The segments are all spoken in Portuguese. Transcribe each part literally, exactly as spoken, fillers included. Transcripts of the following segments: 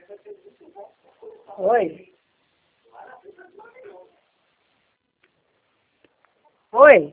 Oi. Oi.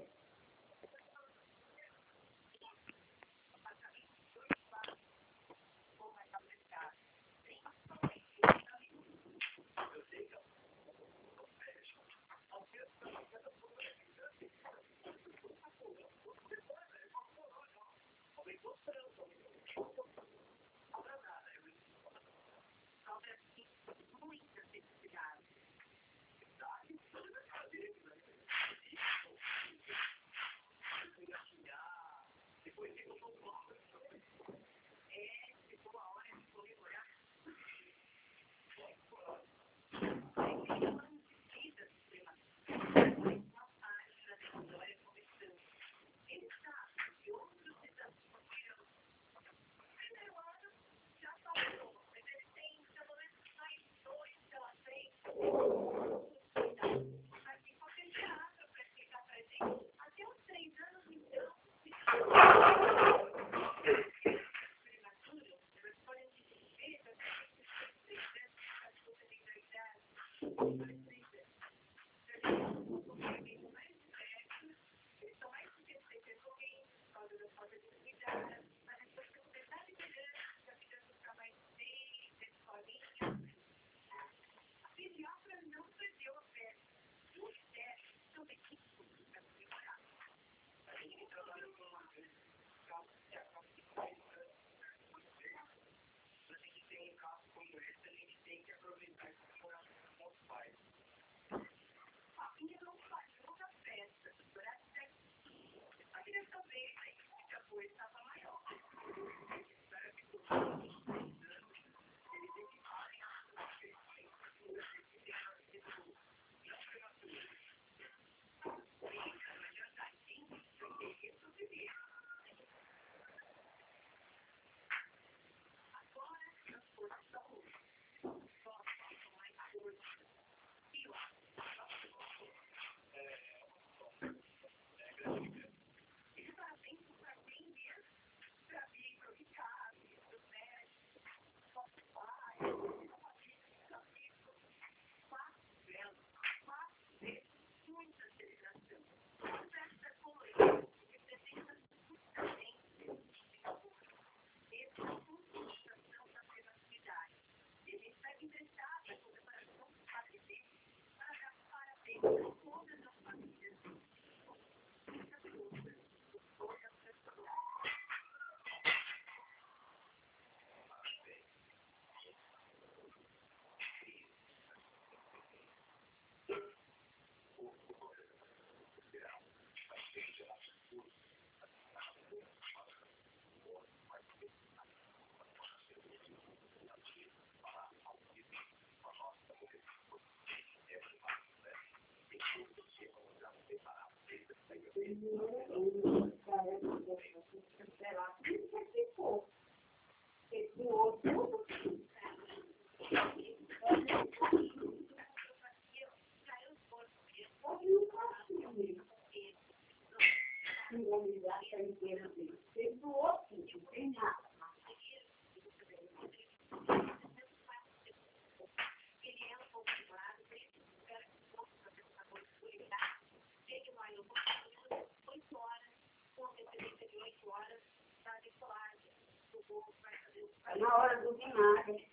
Na hora do vinagre.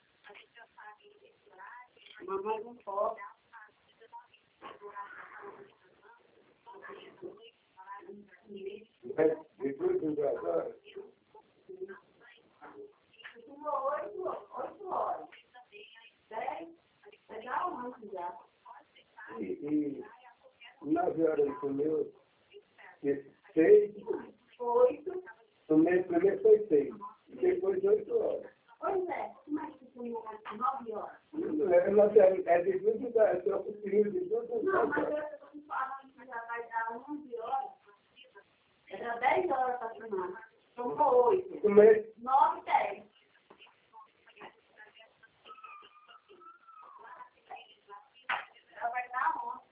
Mamãe não pode. Depois do jantar. Oito, oito horas. Dez, já almoço já. E, e nove horas comeu. Seis. Oito. Tomei primeiro foi seis. Depois oito horas. Pois é, como é que você comeu nove horas? Não é, não é, é de tudo, é só o período de tudo. Não, mas eu estou falando que já vai dar onze horas. Era dez horas para tomar. Tomou oito. Tomei. Nove, dez. Já vai dar onze.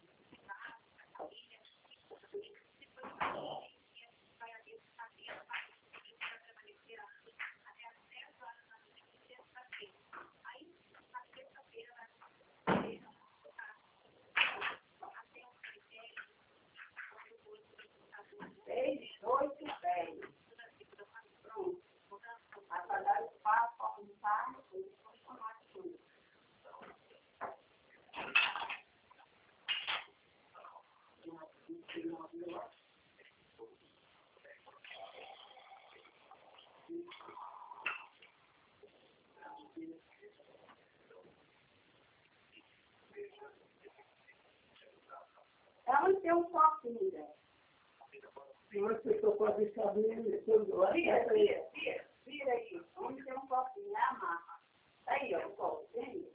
onde tem um copinho, né? Uma pessoa pode deixar bem todo lado. Vira, vira, vira, vira aí. Onde tem um copinho, é a massa. Aí, ó, o copo, vem.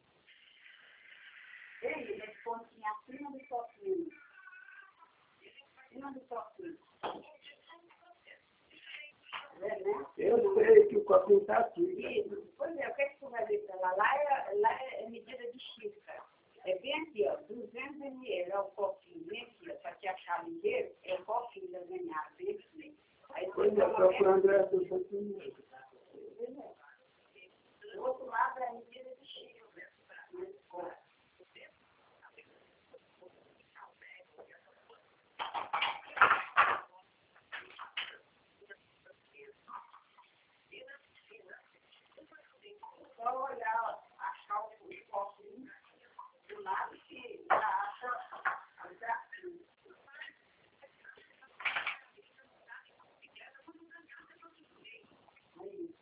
Vem, esse pontinho acima do copinho. Acima do copinho. É, né? Eu sei que o copinho está aqui. Isso. Pois é, o que é que tu vai ver pra lá? Lá é, lá é medida de xícara. É bem aqui, ó, duzentos mililitros, é o copinho, bem aqui, ó, para te achar ligeiro, é o copinho da ganhar, bem aqui. Aí Pois você é, toma procurando essa pessoa. do outro lado é a medida de xícara. Só olhar, ó, achar o copinho do lado que já acha a gracinha. Aí.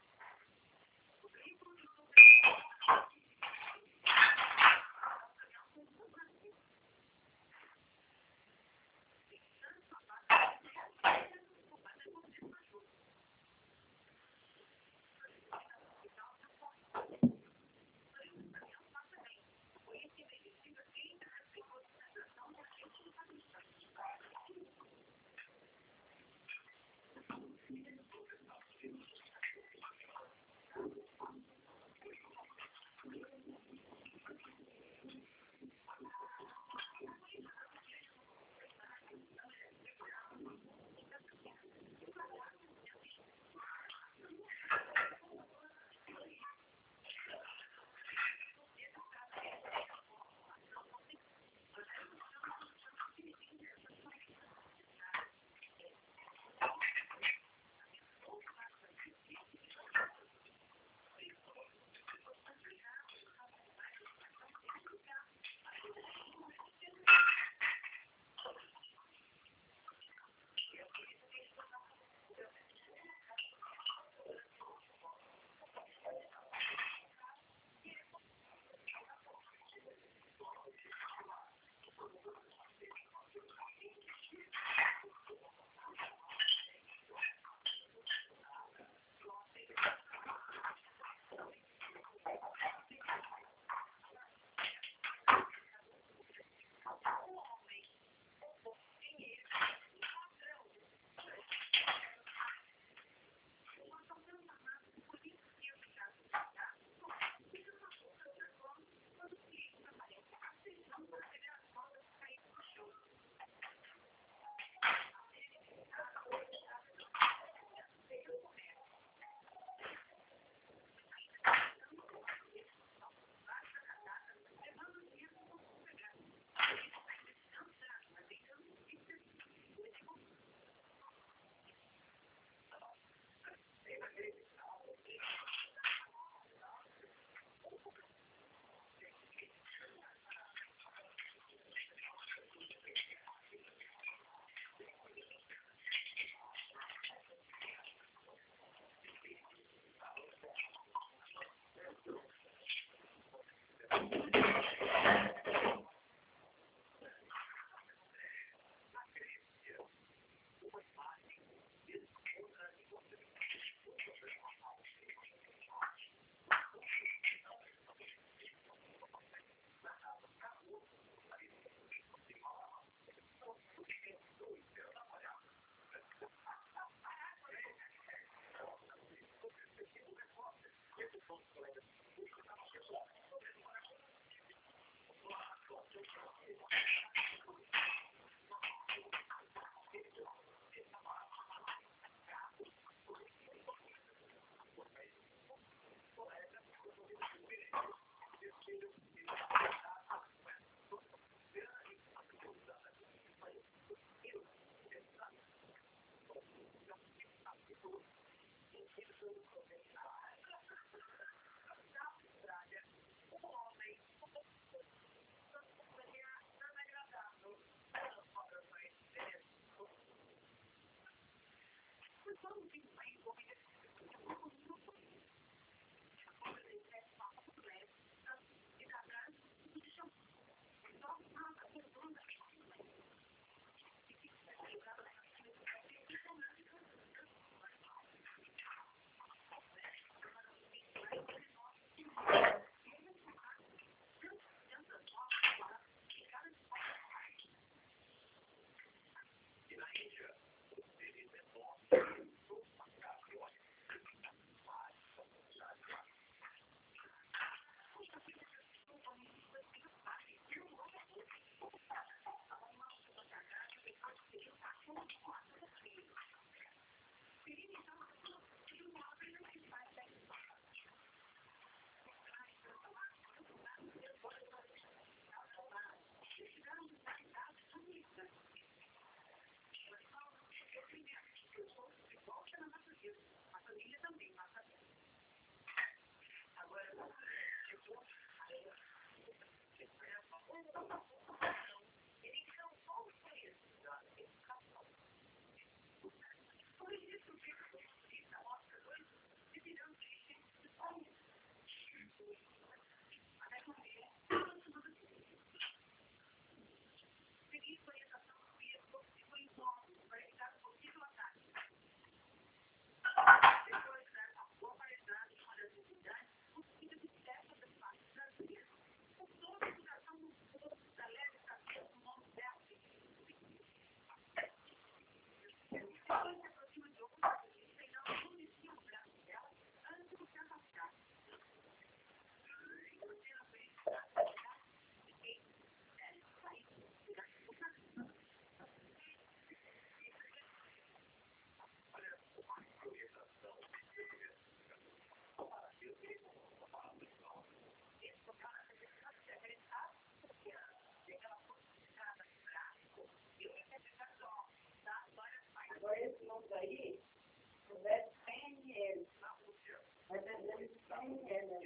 Agora esse mundo aí, o deve cem ml. Mas é deve cem ml.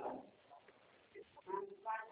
Não vai.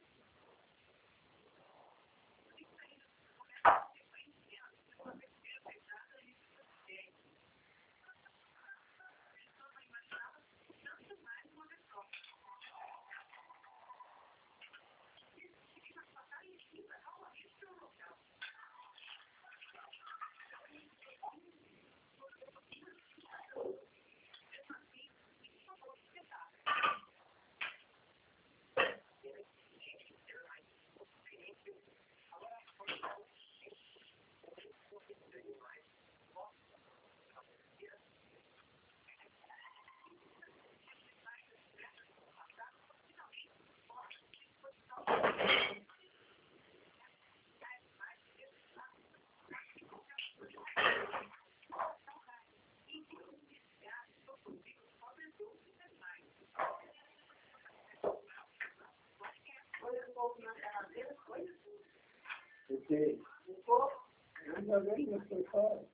Porque ainda bem que foi fora.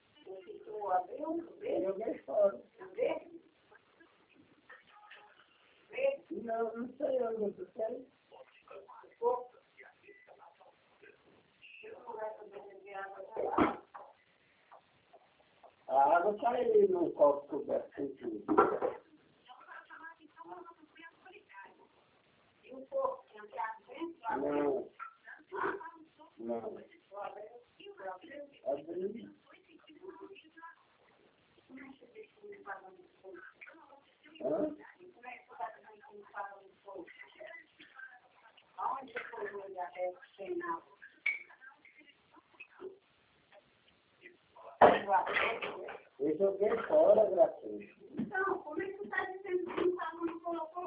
Eu joguei fora. Não, não sei onde você sei. A água sai num copo coberto com tudo. Não. Não. Abrir. Hã? Aonde foi o lugar é treinado? Eu joguei fora, gratuito. Então, como é que você está dizendo que o Pablo não colocou?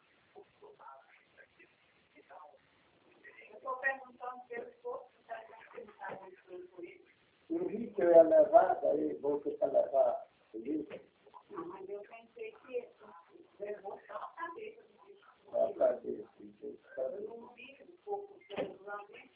Eu estou perguntando pelo esforço que está dizendo que não colocou isso. Eu vi que eu ia levar, daí vou tentar levar o livro. Não, mas eu pensei que levou só a cabeça do bicho. Só a cabeça. Eu não vi um pouco seguramente.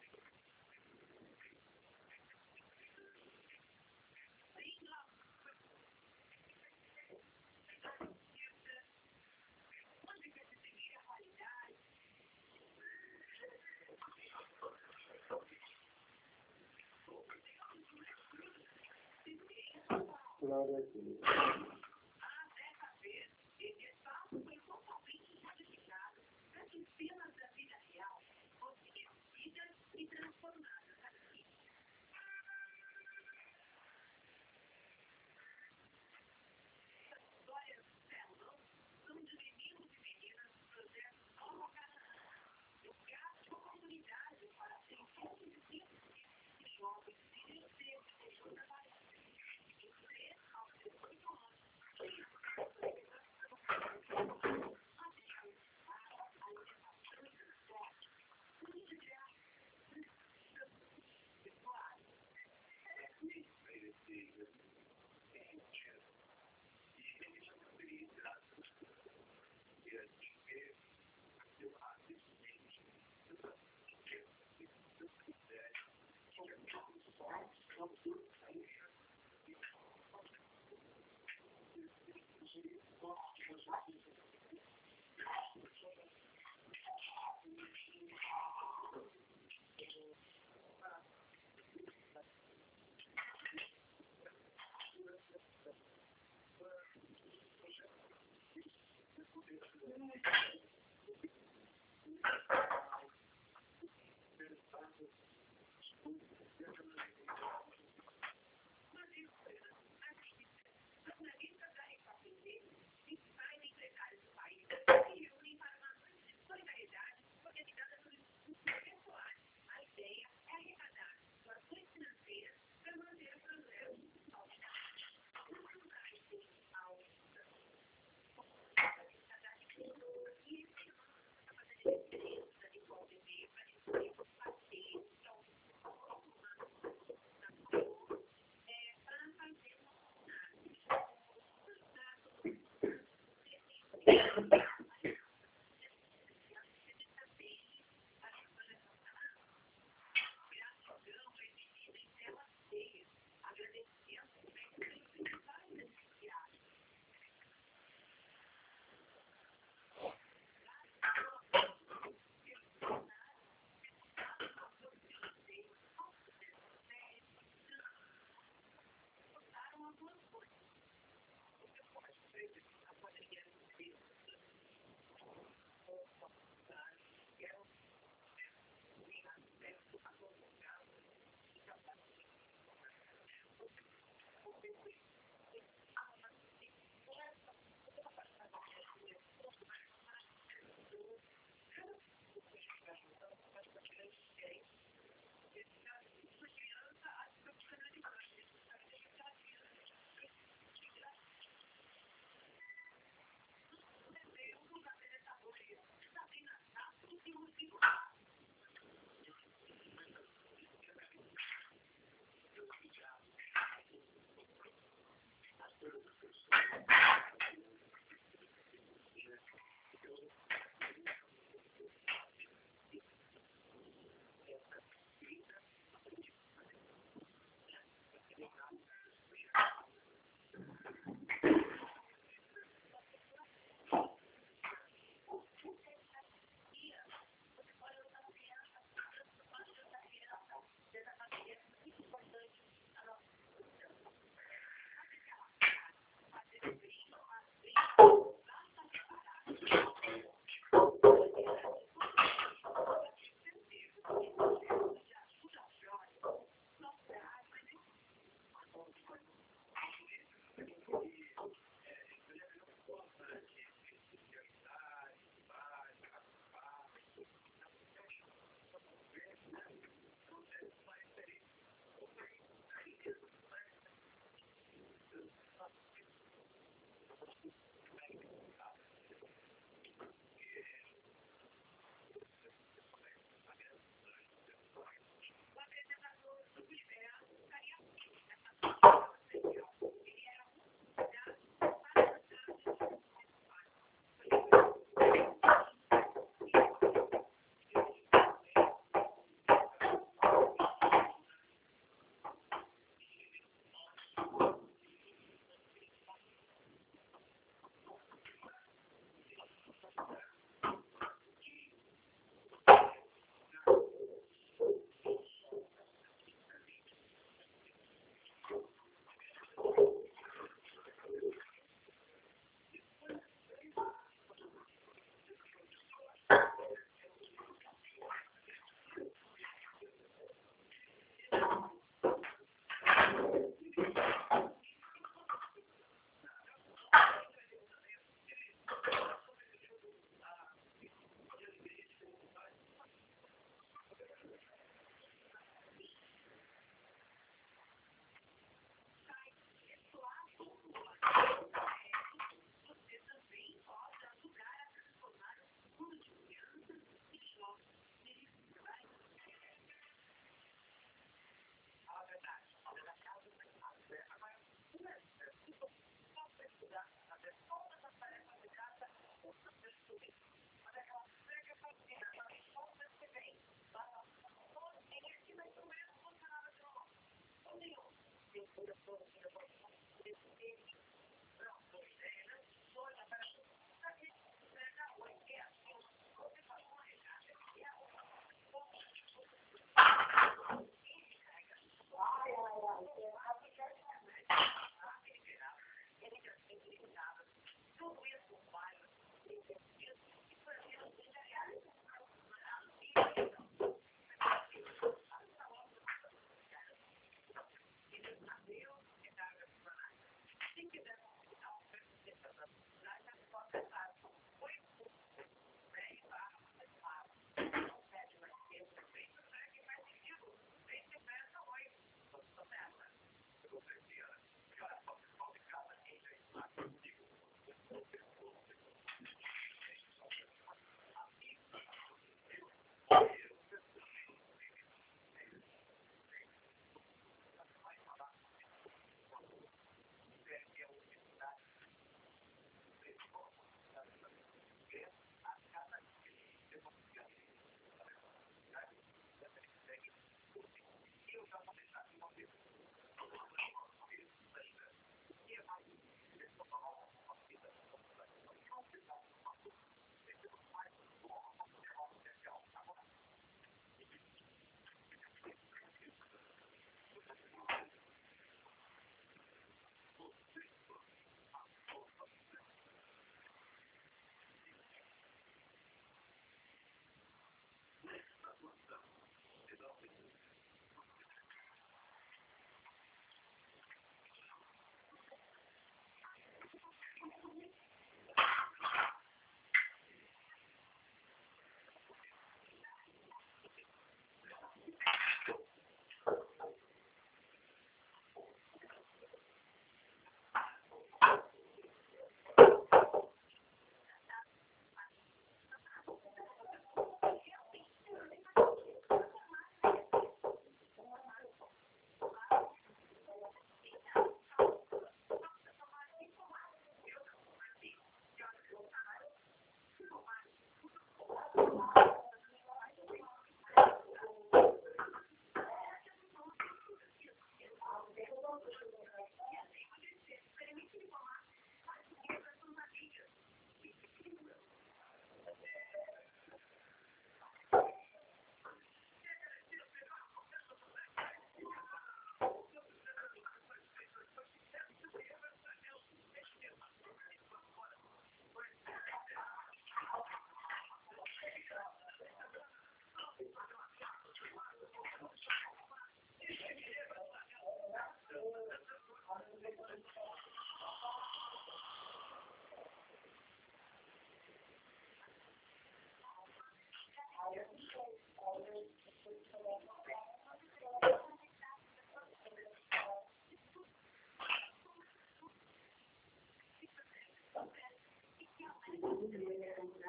Glória a Deus.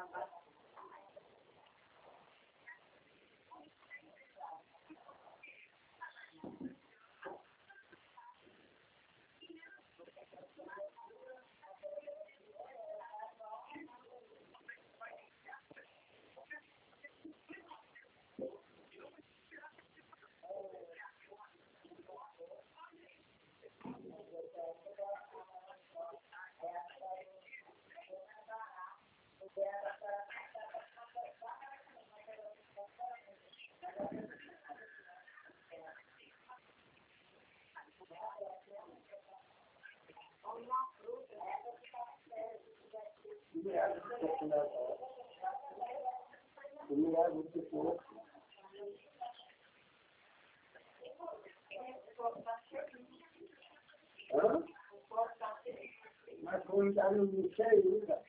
Hã? Mas como está no Ministério, né?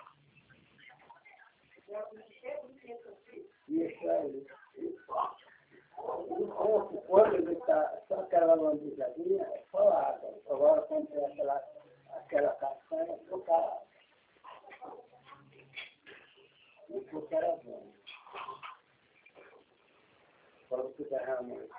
Isso aí. O quando ele está, só aquela lambuzadinha, é só água. Agora, quando tem aquela, aquela castanha, fica isso que era bom. Quando você derrama isso.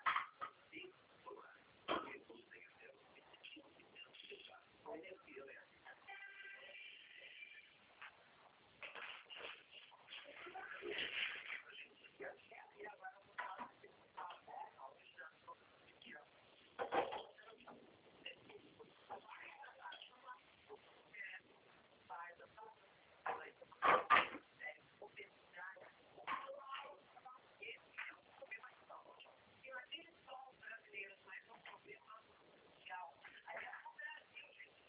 Thank you.